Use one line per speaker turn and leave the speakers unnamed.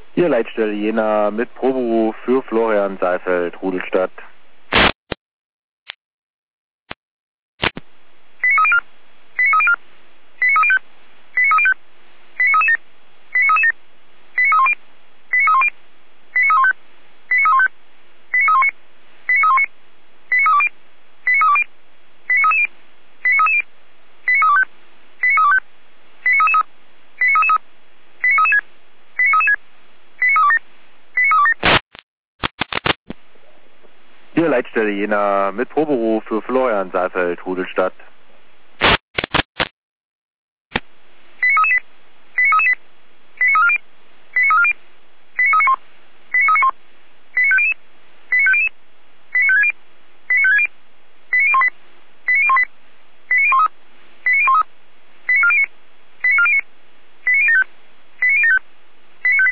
Hier Leitstelle Jena mit Proberuf für Florian Seifeld, Rudelstadt. Hier Leitstelle Jena mit Proberuf für Florian Seifeld, Rudelstadt.